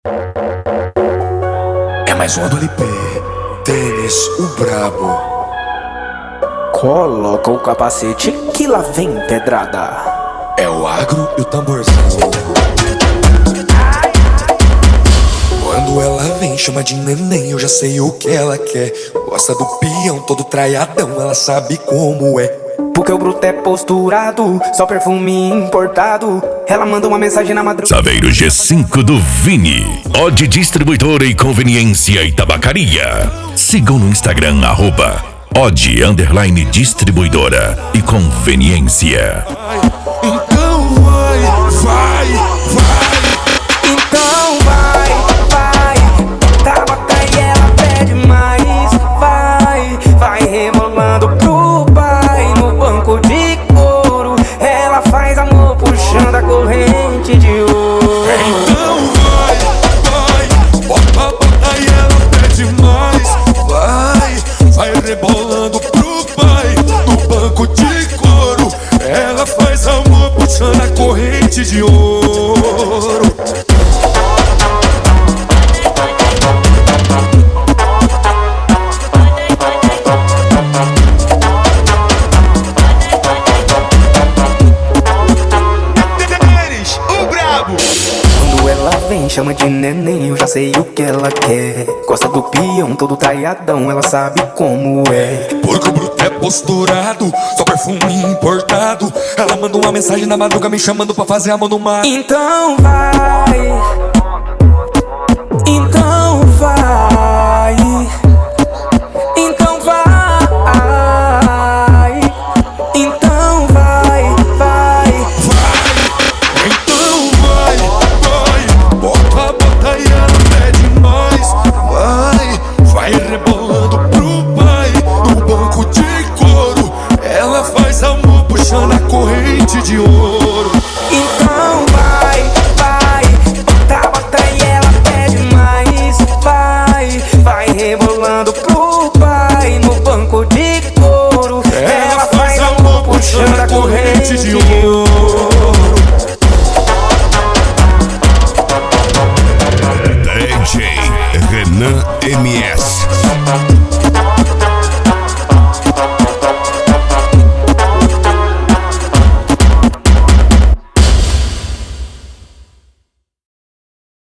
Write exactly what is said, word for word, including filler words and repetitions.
É mais uma do L P, Tênis, o brabo. Coloca o capacete que lá vem pedrada. É o agro e o tamborzão. Quando ela vem, chama de neném, eu já sei o que ela quer. Gosta do peão, todo traiadão, ela sabe como é. Porque o bruto é posturado, só perfume importado. Ela manda uma mensagem na madrugada. Saveiro G cinco do Vini, Odd Distribuidora e Conveniência e Tabacaria. Sigam no Instagram, arroba Odd Underline Distribuidora e Conveniência. Então vai, vai, vai. Então vai, vai, tabaca e ela pede mais. Vai, vai rebolando pro pai no banco de couro. Ela faz amor puxando a corrente de ouro. Então vai, vai, bota, bota e ela pede mais. Vai, vai rebolando pro pai no banco de couro. Ela faz amor puxando a corrente de ouro. Tênis, o brabo. Quando ela vem, chama de neném, eu já sei o que ela quer. Gosta do peão, todo traiadão, ela sabe como é. Porque o bruto é posturado, só perfume importado. Ela manda uma mensagem na madruga me chamando pra fazer amor no mar. Então vai, então vai, então vai, então vai, vai. Então vai, vai, bota, bota e ela pede mais. Vai, vai rebolando pro pai no banco de couro. Ela faz amor puxando a corrente de ouro. Então vai, vai, bota, bota e ela pede mais. Vai, vai rebolando pro pai no banco de couro. Ela faz amor puxando a corrente de ouro. D J Renan M S.